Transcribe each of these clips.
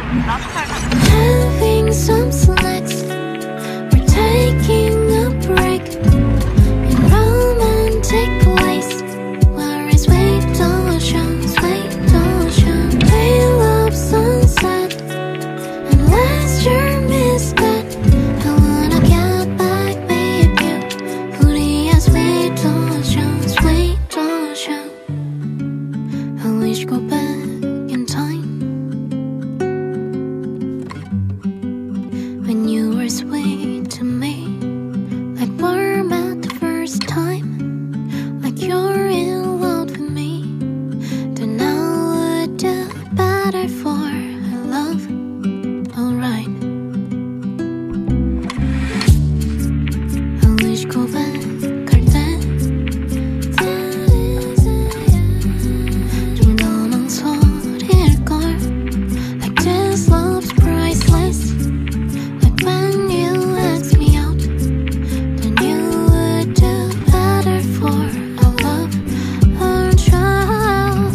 Having some snacks, we're taking a break in romantic place where it's sweet ocean, sweet ocean. We love sunset, unless you miss that. I wanna get back with you, 우리의 sweet ocean, sweet ocean. I wish go back in time when you were sweet to me, like warm at the first time, like you're in love with me. Then I would do better for our love, alright. I wish go back 갈 때 좀 더 망설일걸. Like this love's priceless. Like when you ask me out, then you would do better for our love, our child.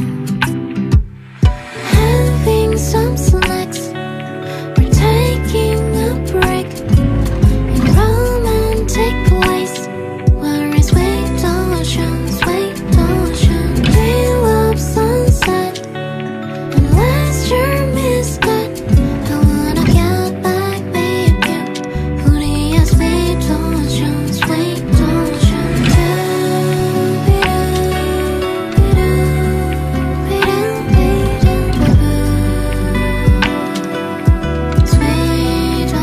Having some snacks, we're taking a break in romantic place where it's sweet ocean, sweet ocean. We love sunset, unless you miss that. I wanna get back with you, 우리의 sweet ocean, sweet ocean. Sweet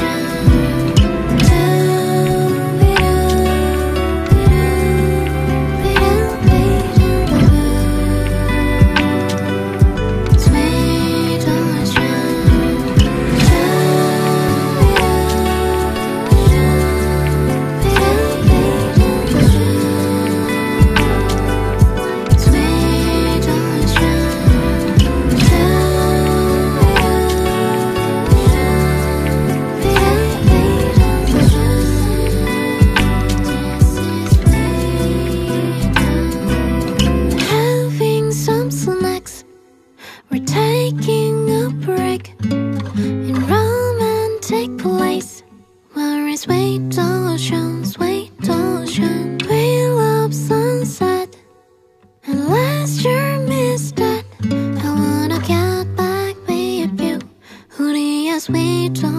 Having some snacks, we're taking a break in romantic place where it's sweet ocean, sweet ocean. We love sunset, unless you miss that. I wanna get back with you, 우리의 sweet ocean.